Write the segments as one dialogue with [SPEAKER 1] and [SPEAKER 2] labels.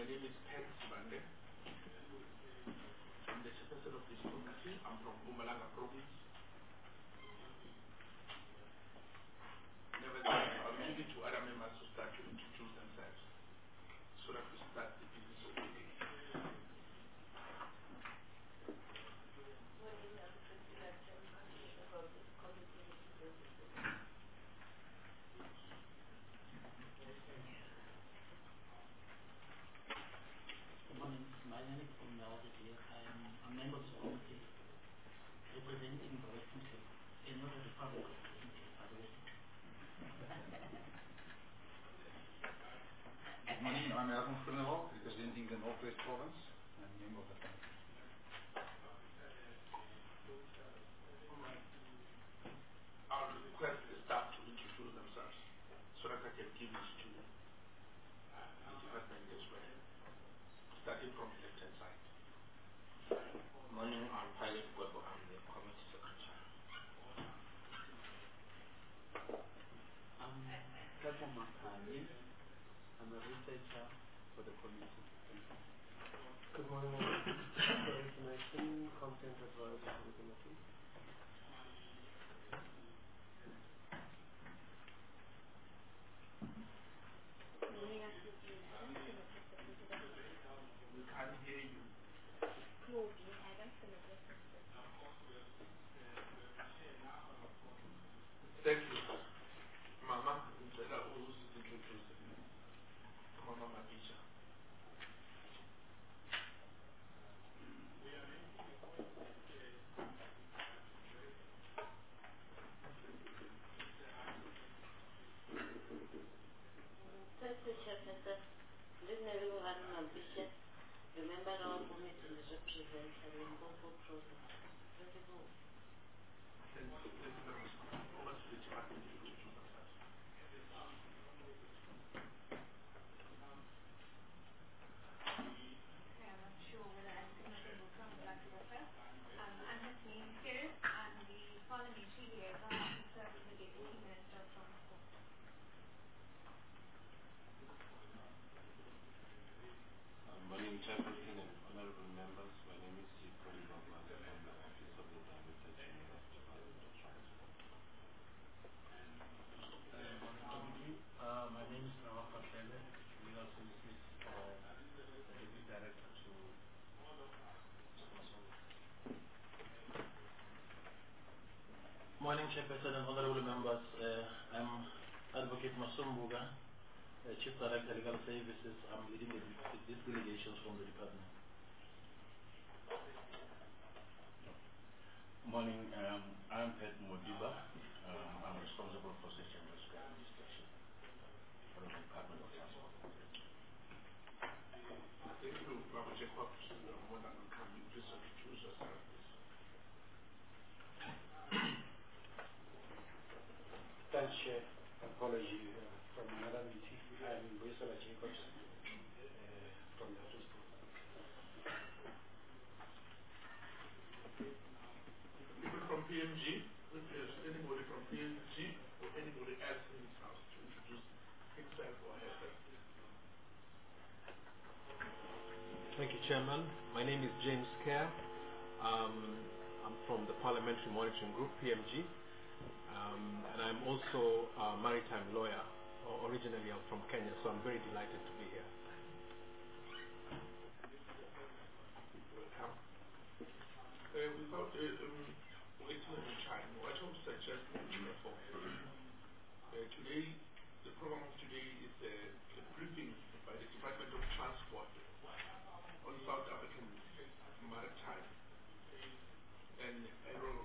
[SPEAKER 1] My name is Pen Sibande. I'm the chairperson of this committee. I'm from Mpumalanga province. Nevertheless, I'll leave it to other members to start to introduce themselves so that we start the business of the day.
[SPEAKER 2] My name is Omnaldi here. I'm a member of the committee representing the Western Cape, not the Republic of Western Cape, but the Western Cape.
[SPEAKER 3] Good morning, I'm Erwin Groenewald, representing the Northwest Province and member of the committee.
[SPEAKER 1] I'll request the staff to introduce themselves so that I can give it to the department as well. Starting from the left-hand side.
[SPEAKER 4] Morning, I'm Pilot Gwebo. I'm the committee secretary.
[SPEAKER 5] I'm Kapo Makani. I'm a researcher for the committee.
[SPEAKER 6] Good morning, for information, content advisor for the committee.
[SPEAKER 1] We can't hear you. Thank you. Mama, Mama Matisha.
[SPEAKER 7] Thank you, Chairperson. Good evening, everyone. I'm Bishop. Remember our committee is represented in Limpopo Province.
[SPEAKER 1] Thank you very much. Over to the department to introduce themselves.
[SPEAKER 8] Okay, I'm not sure whether anything will come back to the first. I'm Hasneen Kiris. I'm the parliamentary liaison officer with the Deputy Minister of Transport.
[SPEAKER 4] Good morning, Chairperson and honorable members. My name is Chief Koli Baba from the Office of the Director General of Department of Transport.
[SPEAKER 6] My name is Rawa Patlele, legal services for the Deputy Director to
[SPEAKER 9] Morning, Chairperson and honorable members. I'm Advocate Masumbuga, Chief Director Legal Services. I'm leading these delegations from the department.
[SPEAKER 10] Morning, I'm Pet Modiba. I'm responsible for Search and Rescue Administration for the Department of Transport.
[SPEAKER 1] Thank you, Baba Jacob. More than welcome. You please introduce yourself.
[SPEAKER 6] Thanks, Chair. Apology from another meeting. I'm Brisela Jacobs from the Office.
[SPEAKER 1] People from PMG, if there's anybody from PMG or anybody else in this house to introduce himself or herself.
[SPEAKER 11] Thank you, Chairman. My name is James Kerr. I'm from the Parliamentary Monitoring Group, PMG. And I'm also a maritime lawyer. Originally, I'm from Kenya, so I'm very delighted to be here.
[SPEAKER 1] Welcome. Without wasting any time, I want to suggest today, the program of today is a briefing by the Department of Transport on South African maritime and aeronautical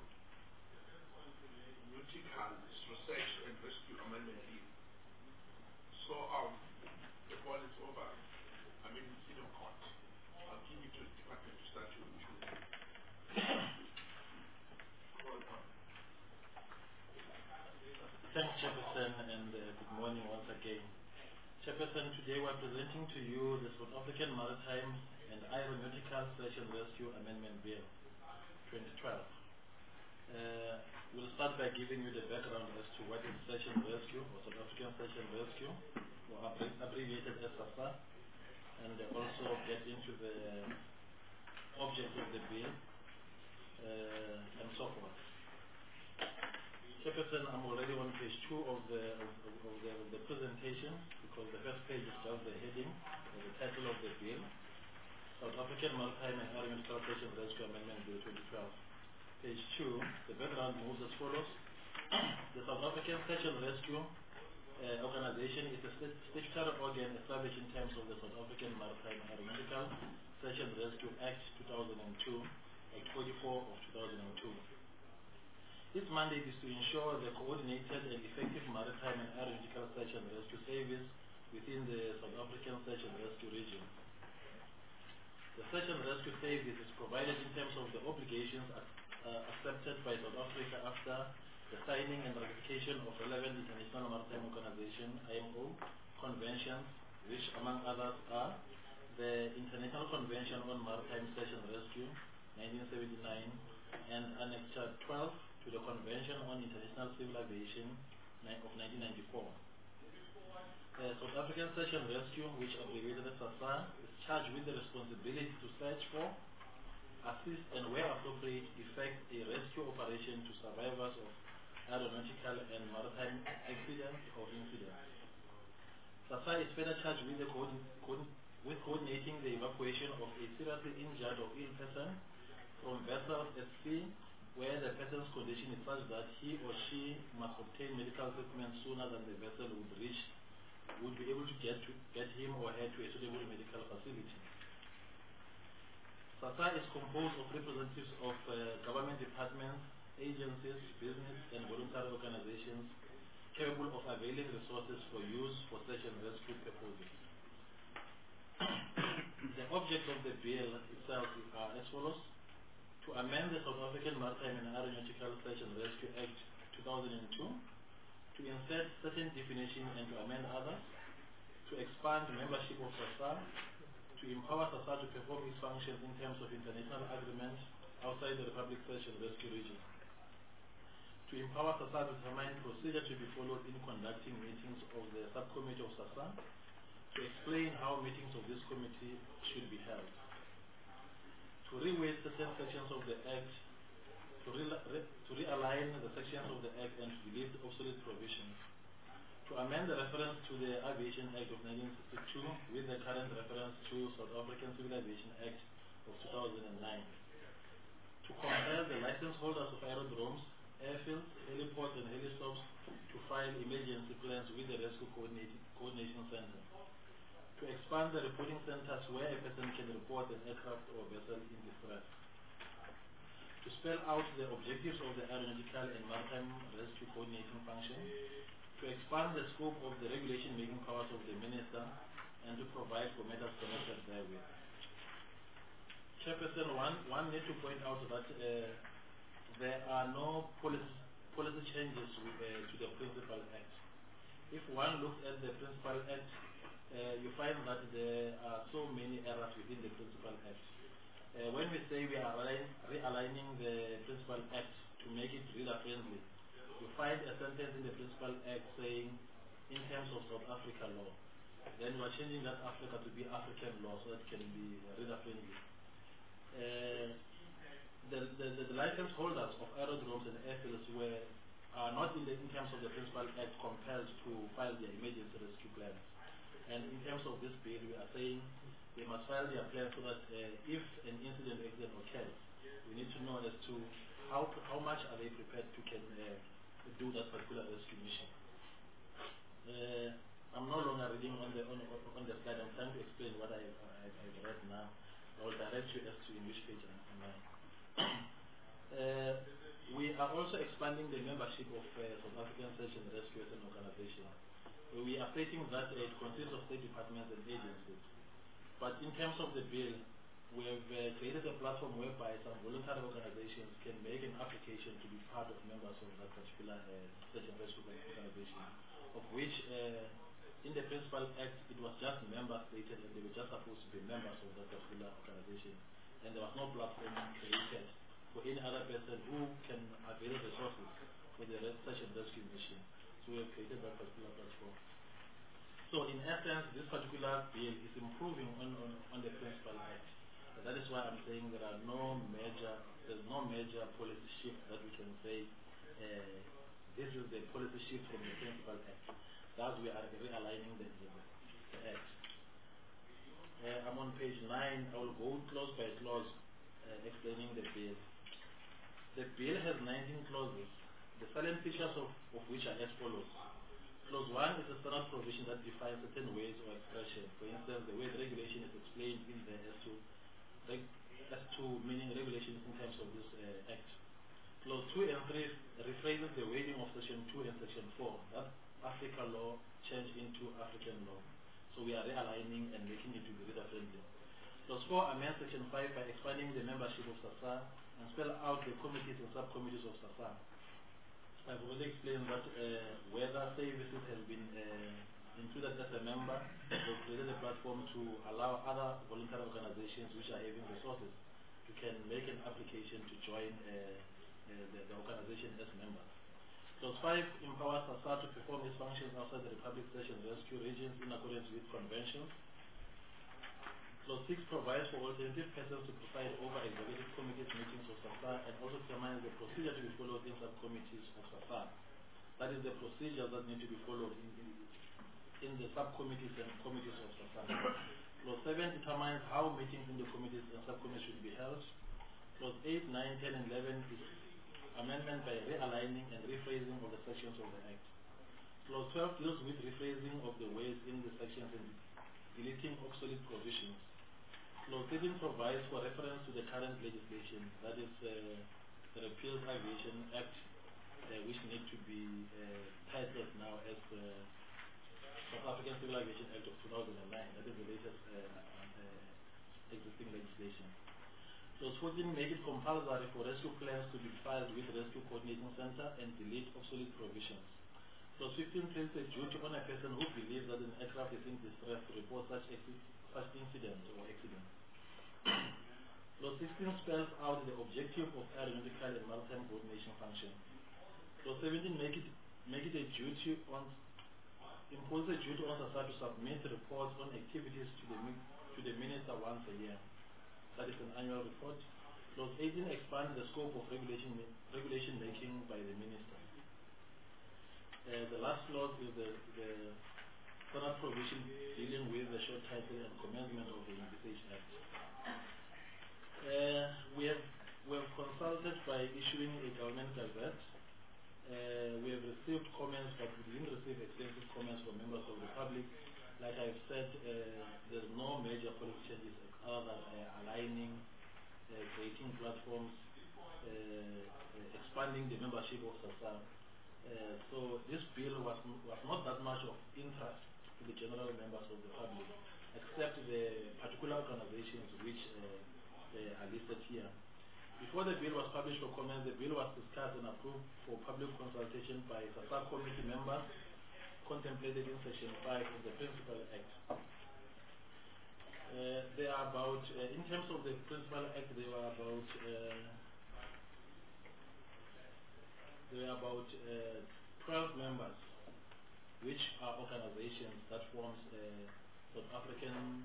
[SPEAKER 1] research and rescue amendment bill. So the ball is over. I mean, it's in your court. I'll give it to the department to start to review.
[SPEAKER 9] Thanks, Chairperson, and good morning once again. Chairperson, today we're presenting to you the South African Maritime and Aeronautical Search and Rescue Amendment Bill 2012. We'll start by giving you the background as to what is search and rescue, or South African search and rescue, or abbreviated as SASA. and also get into the object of the bill and so forth. Chairperson, I'm already on page 2 of the presentation, because the first page is just the heading or the title of the bill. South African Maritime and Aeronautical Search and Rescue Amendment Bill 2012. Page 2, the background moves as follows. The South African Search and Rescue Organization is a statutory organ established in terms of the South African Maritime and Aeronautical Search and Rescue Act 2002, Act 44 of 2002. Its mandate is to ensure the coordinated and effective maritime and aeronautical search and rescue service within the South African Search and Rescue region. The search and rescue service is provided in terms of the obligations accepted by South Africa after the signing and ratification of relevant International Maritime Organization (IMO) conventions, which among others are the International Convention on Maritime Search and Rescue 1979 and Annex 12 to the Convention on International Civil Aviation of 1994. The South African Search and Rescue, which abbreviated as SASA, is charged with the responsibility to search for, assist, and where appropriate, effect a rescue operation to survivors of aeronautical and maritime accidents or incidents. SASA is further charged with coordinating the evacuation of a seriously injured or ill person from vessels at sea where the person's condition is such that he or she must obtain medical treatment sooner than the vessel would be able to get him or her to a suitable medical facility. SASA is composed of representatives of government departments, agencies, business, and voluntary organizations capable of availing resources for use for search and rescue purposes. The object of the bill itself are as follows: to amend the South African Maritime and Aeronautical Search and Rescue Act 2002, to insert certain definitions and to amend others, to expand membership of SASA, to empower SASA to perform its functions in terms of international agreements outside the Republic Search and Rescue region, to empower SASA to determine procedure to be followed in conducting meetings of the subcommittee of SASA, to explain how meetings of this committee should be held, to reweight certain sections of the Act, to realign the sections of the Act and to delete obsolete provisions, to amend the reference to the Aviation Act of 1962 with the current reference to South African Civil Aviation Act of 2009, to compel the license holders of aerodromes, airfields, heliports and helistops to file emergency plans with the Rescue Coordination Center, to expand the reporting centers where a person can report an aircraft or vessel in distress, to spell out the objectives of the aeronautical and maritime rescue coordinating function, to expand the scope of the regulation-making powers of the Minister, and to provide for matters connected therewith. Chairperson, one need to point out that there are no policy changes to the Principal Act. If one looks at the Principal Act, you find that there are so many errors within the Principal Act. When we say we are realigning the Principal Act to make it reader-friendly, you find a sentence in the Principal Act saying, in terms of South Africa law. Then we are changing that Africa to be African law so that it can be reader-friendly. The license holders of aerodromes and airfields are not in terms of the Principal Act compelled to file their emergency rescue plans. And in terms of this bill, we are saying they must file their plan so that if an accident occurs, we need to know as to how much are they prepared to do that particular rescue mission. I'm no longer reading on the slide. I'm trying to explain what I've read now. I will direct you as to in which page I'm on. We are also expanding the membership of South African Search and Rescue as an organization. We are stating that it consists of state departments and agencies. But in terms of the bill, we have created a platform whereby some voluntary organizations can make an application to be part of members of that particular search and rescue organization, of which in the Principal Act it was just members stated and they were just supposed to be members of that particular organization. And there was no platform created for any other person who can avail resources for the search and rescue mission. So we have created that particular platform. So in essence, this particular bill is improving on the principal act. So that is why I'm saying there's no major policy shift that we can say this is the policy shift from the principal act. Thus we are realigning the act. I'm on page 9. I will go clause by clause explaining the bill. The bill has 19 clauses, the salient features of which are as follows. Clause 1 is a standard provision that defines certain ways or expression. For instance, the way the regulation is explained in there as to meaning regulations in terms of this act. Clause 2 and 3 rephrases the wording of section 2 and section 4, that African law changed into African law. So we are realigning and making it to be reader friendly. Clause 4 amends section 5 by expanding the membership of SASSA and spell out the committees and subcommittees of SASSA. I've already explained that whether services has been included as a member, we've created a platform to allow other voluntary organizations which are having resources to can make an application to join the organization as members. Clause 5 empowers SASSA to perform its functions outside the Republic Search and Rescue regions in accordance with conventions. Clause 6 provides for alternative persons to preside over executive committees meetings of SASSA and also determines the procedure to be followed in subcommittees of SASSA. That is the procedure that need to be followed in the subcommittees and committees of SASSA. Clause 7 determines how meetings in the committees and subcommittees should be held. Clause 8, 9, 10, and 11 is amendment by realigning and rephrasing of the sections of the Act. Clause 12 deals with rephrasing of the words in the sections and deleting obsolete provisions. Clause 13 provides for reference to the current legislation, that is the Repealed Aviation Act, which need to be titled now as the South African Civil Aviation Act of 2009. That is the latest existing legislation. Clause 14 make it compulsory for rescue plans to be filed with Rescue Coordinating Center and delete obsolete provisions. Clause 15 places a duty on a person who believes that an aircraft is in distress to report such incident or accident. Clause 16 spells out the objective of aeronautical and maritime coordination function. Clause 17 make it a duty on impose a duty on SASSA to submit reports on activities to the minister once a year. That is an annual report. Clause 18 expands the scope of regulation making by the minister. The last clause is the standard provision dealing with the short title and commencement of the Envisage Act. We have consulted by issuing a government gazette. We have received comments, but we didn't receive extensive comments from members of the public. Like I've said, there's no major policy changes other than aligning, creating platforms, expanding the membership of SASSA. So this bill was not that much of interest to the general members of the public, except the particular organizations which are listed here. Before the bill was published for comment, the bill was discussed and approved for public consultation by SASSA committee members, contemplated in Section 5 of the Principal Act. There are about, in terms of the Principal Act, there were about 12 members, which are organizations that forms South African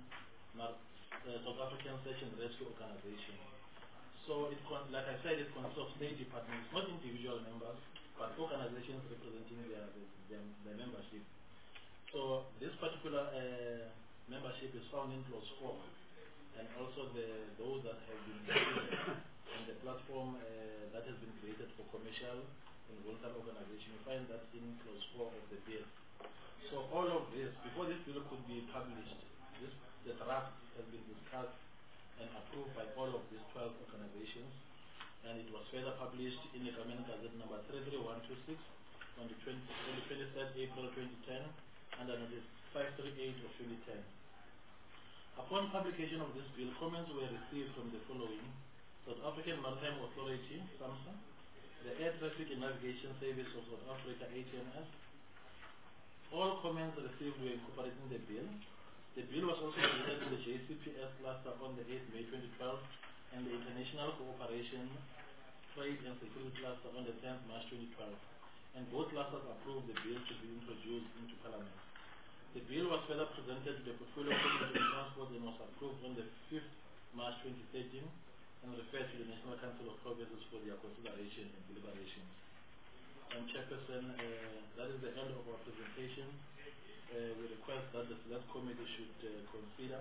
[SPEAKER 9] Search and Rescue Organization. So, like I said, it consists of state departments, not individual members, but organizations representing their membership. So, this particular membership is found in Clause 4, and also those that have been created on the platform that has been created for commercial and voluntary organization. You find that in Clause 4 of the bill. So all of this, before this bill could be published, the draft has been discussed and approved by all of these 12 organizations, and it was further published in the Government Gazette number 33126 on the 23rd April 2010 and on the 538 of 2010. Upon publication of this bill, comments were received from the following: South African Maritime Authority, SAMSA, the Air Traffic and Navigation Service of South Africa, ATNS. All comments received were incorporated in the bill. The bill was also presented to the JCPS cluster on the 8th May 2012 and the International Cooperation, Trade and Security cluster on the 10th March 2012. And both clusters approved the bill to be introduced into Parliament. The bill was further presented to the Portfolio Committee on Transport and was approved on the 5th March 2013 and referred to the National Council of Provinces for their consideration and deliberation. And Chairperson, that is the end of our presentation. We request that the Select Committee should consider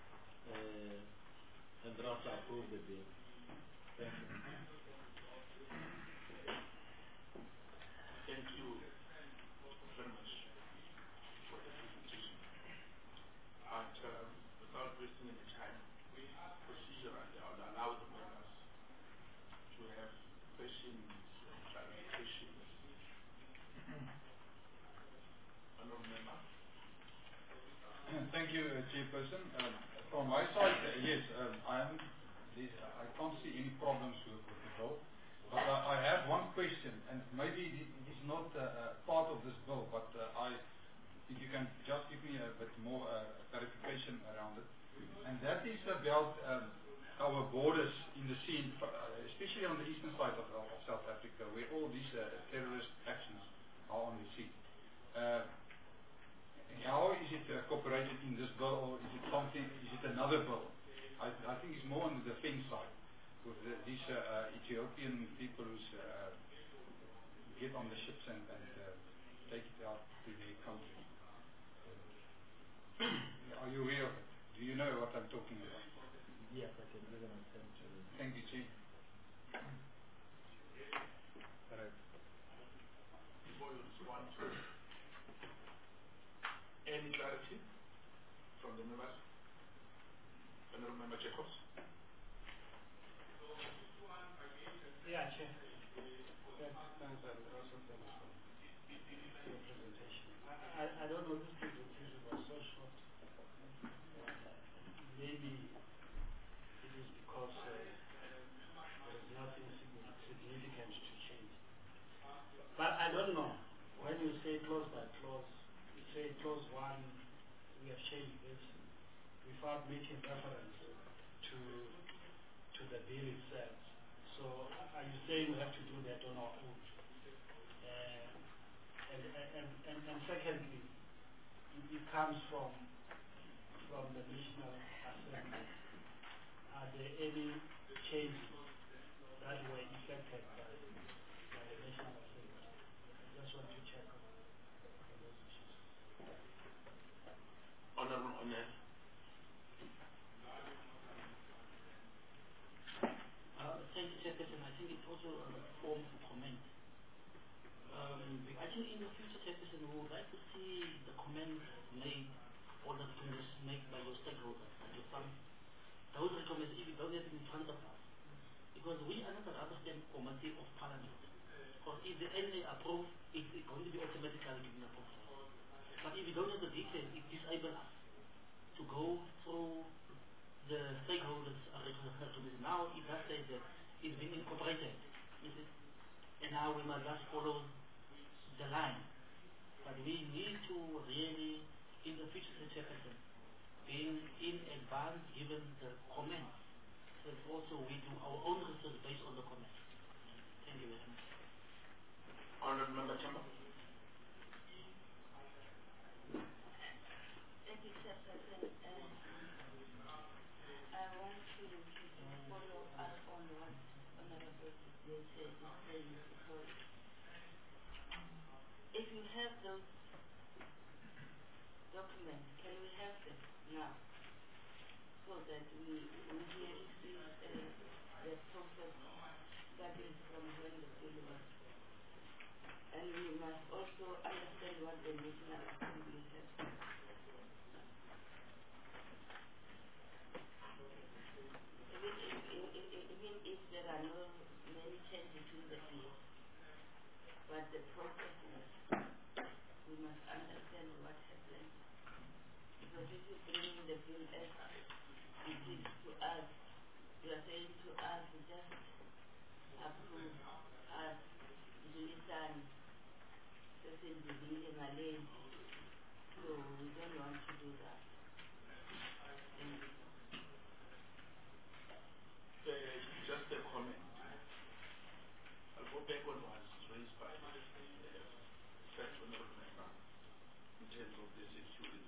[SPEAKER 9] and draft to approve the bill. Thank you.
[SPEAKER 1] Thank you very much for the presentation. And without wasting any time, procedurally, I will allow the members to have questions and clarifications. Honourable Member.
[SPEAKER 3] Thank you, Chairperson. From my side, yes, I can't see any problems with the bill. But I have one question, and maybe it is not part of this bill, but if you can just give me a bit more clarification around it. And that is about our borders in the sea, especially on the eastern side of South Africa, where all these terrorist actions are on the sea. How is it incorporated in this bill, or is it something? Is it another bill? I think it's more on the defense side, with these Ethiopian people who get on the ships and take it out to their country. Are you aware of it? Do you know what I'm talking about?
[SPEAKER 9] Yes, I can give an attempt to.
[SPEAKER 3] Thank you, Chief.
[SPEAKER 1] Before you respond, any clarity from the members? Honourable Member Jacobs.
[SPEAKER 6] Yeah, Chair. Thanks, and also thanks for your presentation. I don't know, this presentation was so short. Maybe it is because there is nothing significant to change. But I don't know. When you say clause by clause, you say clause 1, we have changed this without making reference to the bill itself. So are you saying we have to do that on our own? And secondly, it comes from the National Assembly. Are there any changes that were effected by the National Assembly? I just want to check on those issues.
[SPEAKER 1] Honourable Onel.
[SPEAKER 2] Thank you, Chairperson. I think it's also a form of comment. I think in the future, Chairperson, we would like to see the comments made or the recommendations made by your stakeholders and your some. Those recommendations, if you don't have it in front of us, because we are not a rubber stamp committee of Parliament. Because if the NA approve, it's going to be automatically given approval. But if you don't have the details, it disables us to go through the stakeholders' recommendation. Now it does say that it's been incorporated, and now we must just follow the line. But we need to really, in the future, Chairperson, being in advance given the comments, so also we do our own research based on the comments. Thank you very much.
[SPEAKER 1] Honourable Member Chamber.
[SPEAKER 7] Thank you, Chairperson. I want to follow up on what Honourable Zia said, because if you have those documents, can we have them now, so that we really see the process starting from when the bill was, and we must also understand what the National Assembly has. Even if there are no many changes in the bill, but the process is, we must understand what happened. Because if you bring in the bill as it is to us, you are saying to us, just approve us, Julisan, certain division alone. So we don't want to do that. Thank you.
[SPEAKER 1] Just a comment. I'll go back on what was raised by the first honourable member in terms of the security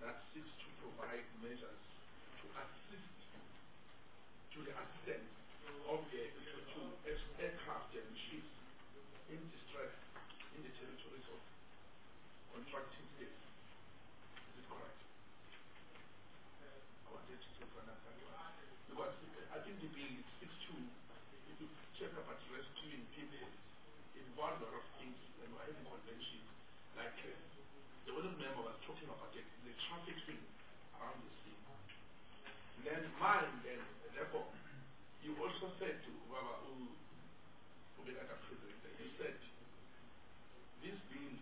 [SPEAKER 1] that seeks to provide measures to assist, to the assistance of the aircraft and ships in distress in the territories of contracting states. Is it correct? I wanted to understand why. Because I think the bill 6.2, if you check about rescuing people, involved a lot of things, and we're having conventions, like the other member was talking about the trafficking around the sea. Then mine, then, therefore, you also said to Baba Ubegata President, you said this bill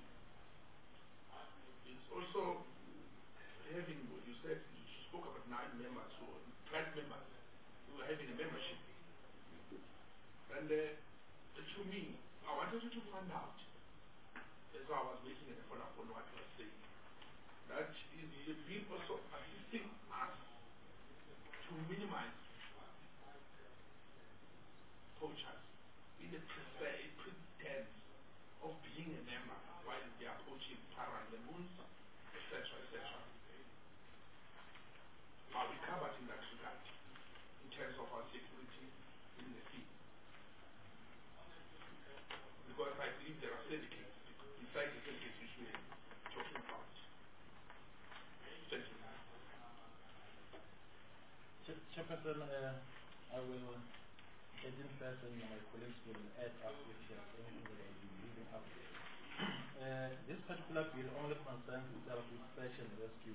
[SPEAKER 1] is also having, you said, you spoke about 9 members, or 12 members who are having a membership. And to me, I wanted you to find out, as I was making a follow-up on what you were saying, that is the bill also assisting us to minimize poachers in the pretense of being a member while they are poaching parang the moons, etc., etc. Are we covered in that regard in terms of our security in the sea? Because I believe there are syndicates, besides the syndicates which we are talking about. Thank you.
[SPEAKER 9] Chairperson, I will get in first and my colleagues will add up if there's anything that I will be leaving out. This particular bill only concerns itself with search and rescue.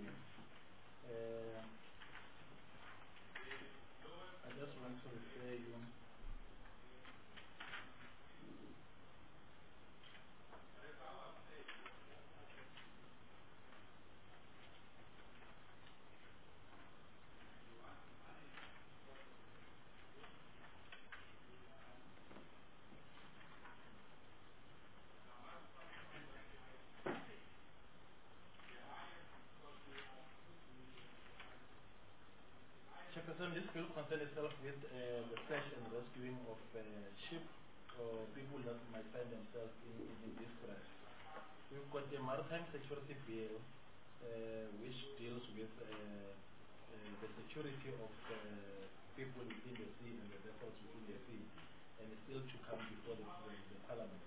[SPEAKER 9] I just want to refer you. Chairperson, this bill concerns itself with the search and rescuing of ship or people that might find themselves in distress. We've got the Maritime Security Bill, which deals with the security of people within the sea and the vessels within the sea, and it's still to come before the Parliament.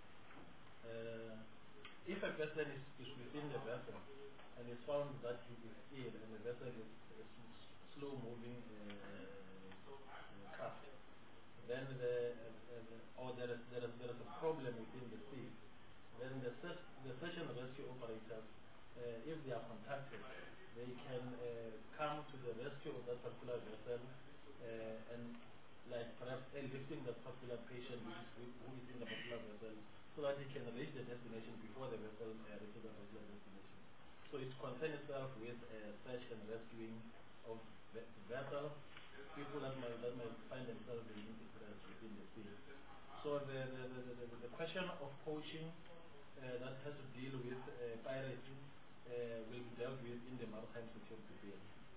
[SPEAKER 9] If a person is within the vessel and is found that he is ill and the vessel is slow-moving craft, then there is a problem within the sea. Then the search and rescue operators, if they are contacted, they can come to the rescue of that particular vessel and, like, perhaps lifting that particular patient who is in the particular vessel, so that he can reach the destination before the vessel reaches the particular destination. So it concerns itself with search and rescuing of vessels, people that might find themselves in distress within the sea. So the question of poaching that has to deal with piracy will be dealt with in the Maritime Security Bill.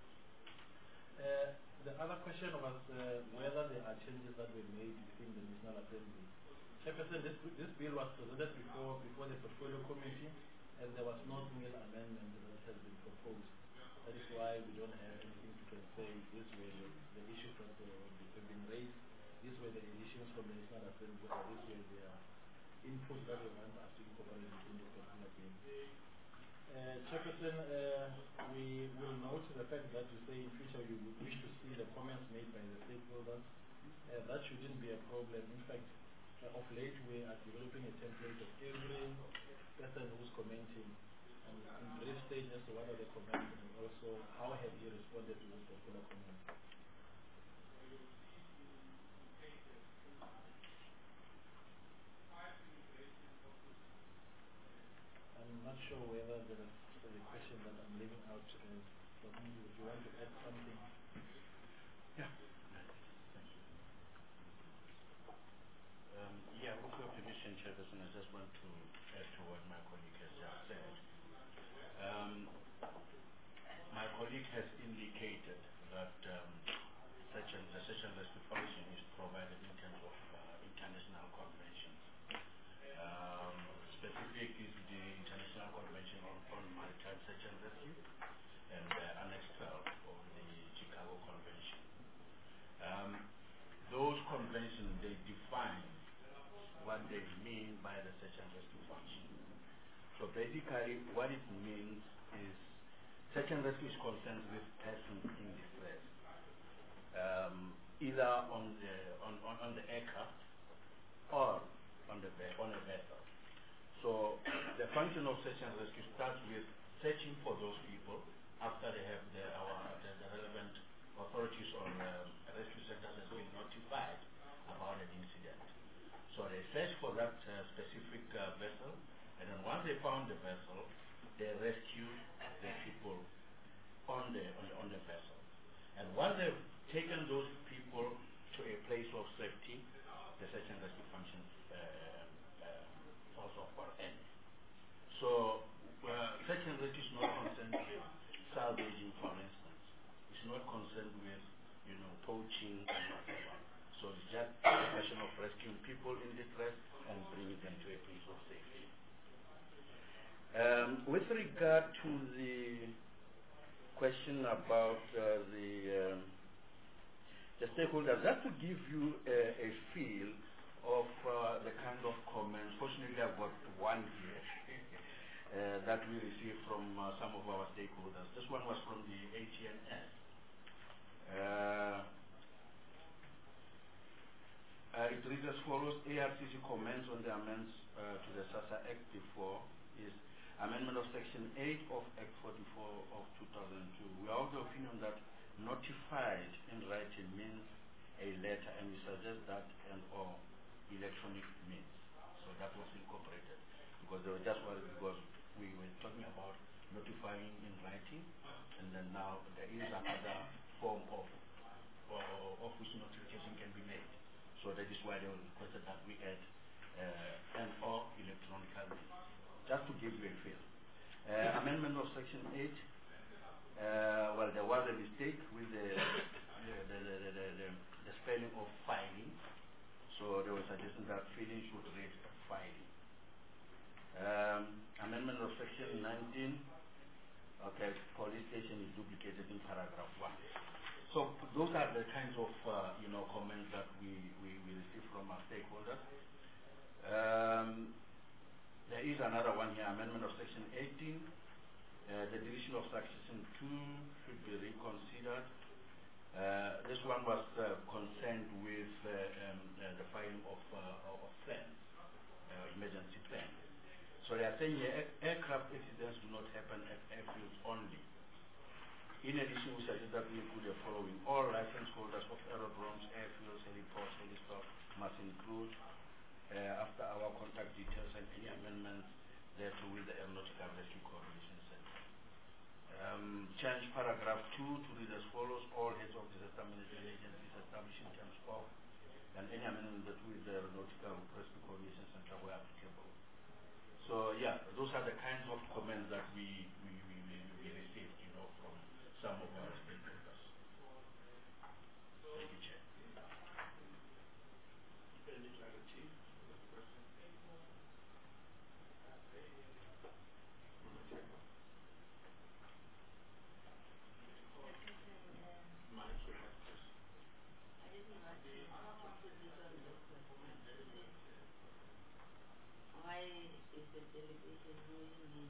[SPEAKER 9] The other question was whether there are changes that were made within the National Assembly. Chairperson, this bill was presented before the Portfolio Committee, and there was no single amendment that has been proposed. That is why we don't have anything to say. This way the issues that have been raised, this way the additions from the National Assembly, or this way the input that we want us to incorporate within the particular bill. Chairperson, we will note the fact that you say in future you would wish to see the comments made by the stakeholders. That shouldn't be a problem. In fact, of late we are developing a template of every person who's commenting and in brief stage as to what are the comments and also how have you responded to this particular comment. I'm not sure whether there is a question that I'm leaving out. If you want to add something.
[SPEAKER 10] Yeah. Thank you. With your permission, Chairperson, I just want to add to what my colleague has just said. My colleague has indicated that the search and rescue function is provided in terms of international conventions. Specific is the International Convention on Maritime Search and Rescue, convention, they define what they mean by the search and rescue function. So basically, what it means is search and rescue is concerned with persons in distress, either on the aircraft or on a vessel. So the function of search and rescue starts with searching for those people after they have the relevant authorities or rescue centers has been notified about an incident. So they search for that specific vessel, and then once they found the vessel, they rescue the people on the vessel. And once they've taken those people to a place of safety, the search and rescue function falls off or ends. So search and rescue is not concerned with salvaging, for instance. It's not concerned with, poaching and whatever. So it's just a question of rescuing people in distress and bringing them to a place of safety. With regard to the question about the stakeholders, just to give you a feel of the kind of comments. Fortunately, I've got one here that we received from some of our stakeholders. This one was from the ATNS. It reads as follows. ARCC comments on the amendments to the SASSA Act before is amendment of Section 8 of Act 44 of 2002. We are of the opinion that notified in writing means a letter, and we suggest that and/or electronic means. So that was incorporated because they were just worried because we were talking about notifying in writing, and then now there is another form of which notification can be made. So that is why they requested that we add and/or electronic means, just to give you a feel. Amendment of Section 8. Well, there was a mistake with the spelling of filing. So they were suggesting that filing should read filing. Amendment of Section 19. Okay, police station is duplicated in paragraph 1. So those are the kinds of comments that we receive from our stakeholders. There is another one here, amendment of Section 18. The division of Section 2 should be reconsidered. This one was concerned with the filing of plans, emergency plans. So they are saying here, aircraft accidents do not happen at airfields only. In addition, we suggest that we include the following. All license holders of aerodromes, airfields, heliports, helistops must include, after our contact details and any amendments thereto with the Aeronautical Rescue Coordination Center. Change paragraph 2 to read as follows. All heads of disaster management agencies established in terms of, and any amendment thereto with the Aeronautical Rescue Coordination Center where applicable. So yeah, those are the kinds of comments that we received, from some of our stakeholders. Thank you, Chair.
[SPEAKER 1] Any clarity?
[SPEAKER 7] Why is the delegation ruling me?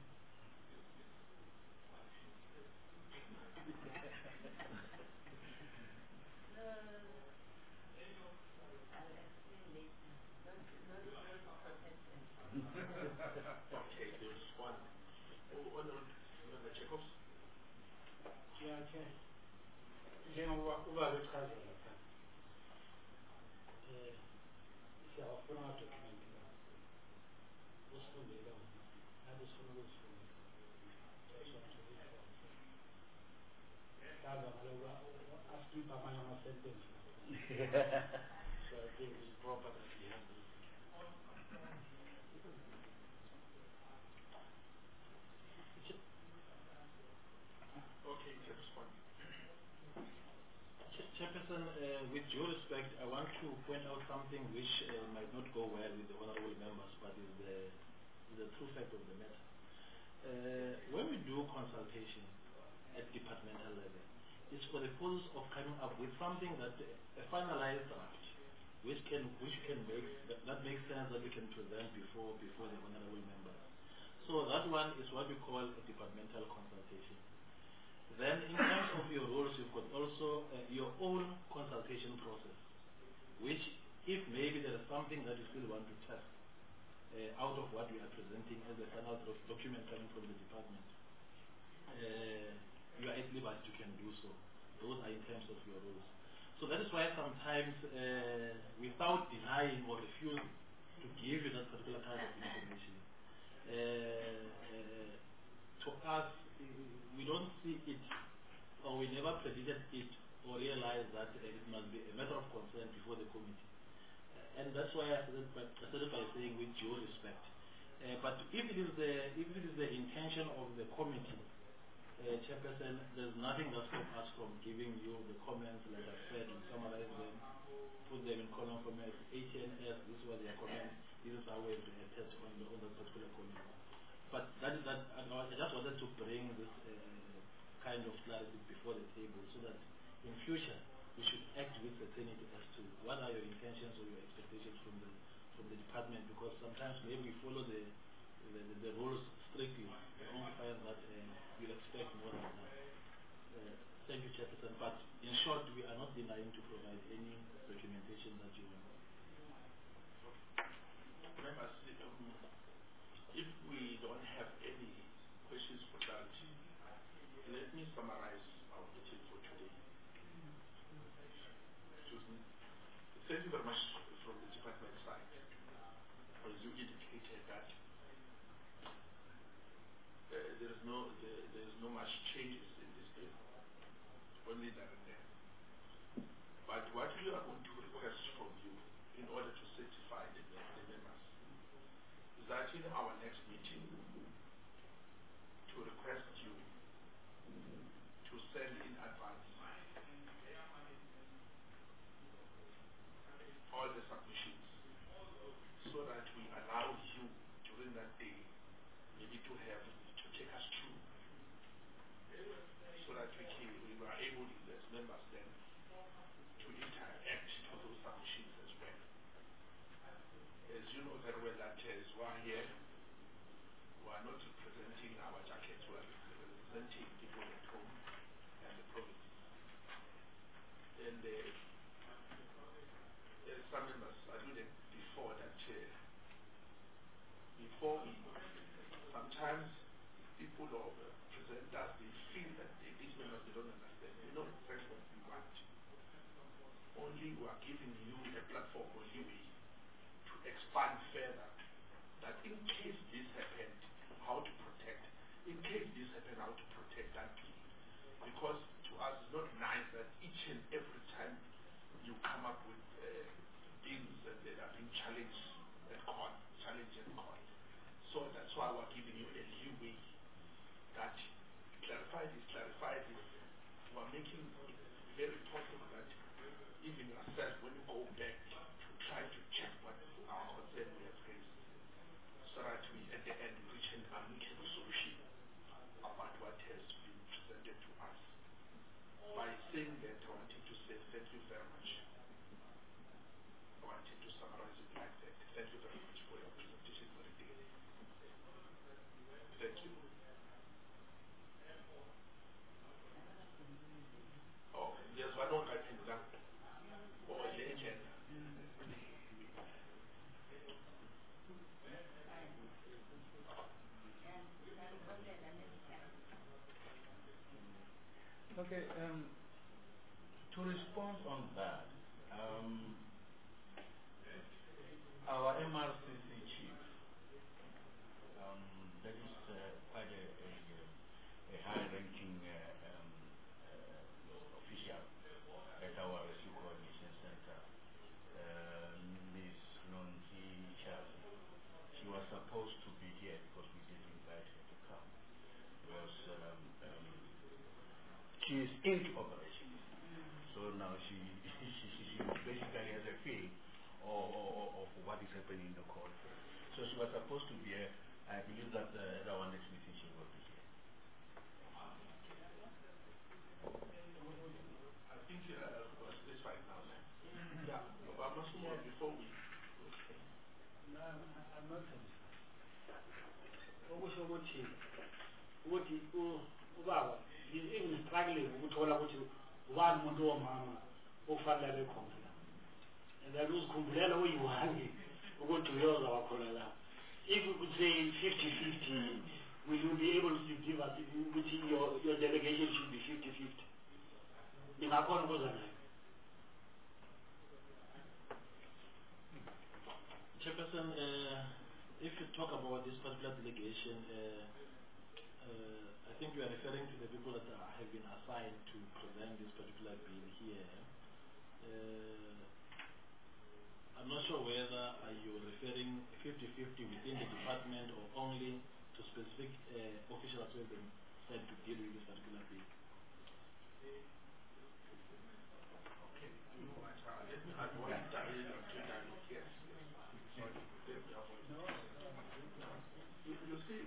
[SPEAKER 7] I'll explain later. Don't protect them.
[SPEAKER 1] Okay, there's one. Member Jacobs?
[SPEAKER 6] Yeah, okay. Njengoba bechazela pha. Siyafuna ama-document la. Usifundele wona. Nathi sifuna ukuzifunda. That's what we call. Kaza ngaloba askipha amanye ama-sentence. So I think it's proper that we have this.
[SPEAKER 1] Okay, to respond.
[SPEAKER 9] Chairperson, with due respect, I want to point out something which might not go well with the honorable members, but is the true fact of the matter. When we do consultation at departmental level, it's for the purpose of coming up with something that a finalized draft which can make that makes sense that we can present before the honorable members. So that one is what we call a departmental consultation. Then in terms of your roles, you've got also your own consultation process, which if maybe there is something that you still want to test out of what we are presenting as a final document coming from the department, you are at liberty, you can do so. Those are in terms of your roles. So that is why sometimes without denying or refusing to give you that particular kind of information, to us, we don't see it, or we never predicted it, or realized that it must be a matter of concern before the committee. And that's why I started by saying with due respect. But if it is the intention of the committee, Chairperson, there's nothing that stops us from giving you the comments, like I said, we summarize them, put them in column format, HNS, this was their comment, this is how we have reacted on that particular comment. But I just wanted to bring this kind of clarity before the table so that in future we should act with certainty as to what are your intentions or your expectations from the department, because sometimes maybe we follow the rules strictly, we only find that we'll expect more than that. Thank you, Chairperson. But in short, we are not denying to provide any documentation that you want.
[SPEAKER 1] Members, if we don't have any questions for clarity, let me summarize our meeting for today. Thank you very much from the department side, as you indicated that there is no much changes in this bill, only that and there. But what we are going to request from you in order to certify the members is that in our next meeting to request you to send in advance all the submissions so that we allow you during that day maybe to take us through so that we are able as members then to interact to those submissions as well. As you know very well that as we are here, we are not representing our jackets, we are representing people at home and the province. And some members alluded before that sometimes people or presenters, they feel that these members, they don't understand. They know exactly what we want. Only we are giving you a platform or leeway to expand further, that in case this happened, how to protect. In case this happened, how to protect that people. Because to us, it's not nice that each and every time you come up with things that they are being challenged and caught. So that's why we're giving you a leeway that clarify this. We're making it very possible that even yourself, when you go back to try to check what our concern we have raised, so that we at the end reach an amicable solution about what has been presented to us. By saying that, I wanted to say thank you very much. I wanted to summarize it like that. Thank you very much for your presentation for the day. Thank you. Oh, there's one more item down. Oh, the agenda.
[SPEAKER 10] Okay, to respond on that, our MRCC chief, that is quite a high-ranking official at our Rescue Coordination Center, Ms. Nonji Chazi. She was supposed to be here because we did invite her to come. Because she is into operations. So now she basically has a feel of what is happening in the court. So she was supposed to be here. I believe that at our next meeting she will be here.
[SPEAKER 1] I think it was this right now. Yeah, I'm not sure. before we...
[SPEAKER 6] No, I'm not satisfied. Okusho ukuthi ubaba is even struggling ukuthola ukuthi ubani umuntu womama okufanele abe khona la. And then uzikhumbulela uyi-one ukuthi uyoza wakhona la. If we could say 50-50, will you be able to give us which your delegation should be 50-50? Ningakhona ukuza nayo.
[SPEAKER 9] Chairperson, if you talk about this particular delegation, I think you are referring to the people that have been assigned to present this particular bill here. I'm not sure whether you are referring 50-50 within the department or only to specific officials who have been sent to deal with this particular bill.
[SPEAKER 1] Okay, let me add one yes. You see,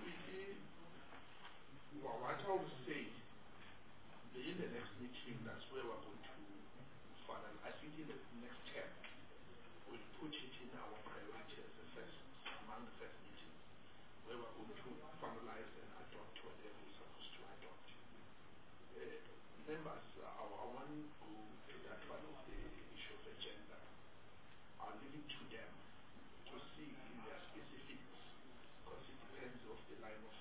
[SPEAKER 1] what I would say, in the next meeting, that's where we're going to finalize. I think in the next term, we'll put it in our priority as the first, among the first meetings, where we're going to finalize and adopt whatever we're supposed to adopt. Members, I want to go to that one of the issue of agenda. I'll leave it to them to see in their specifics, because it depends on the line of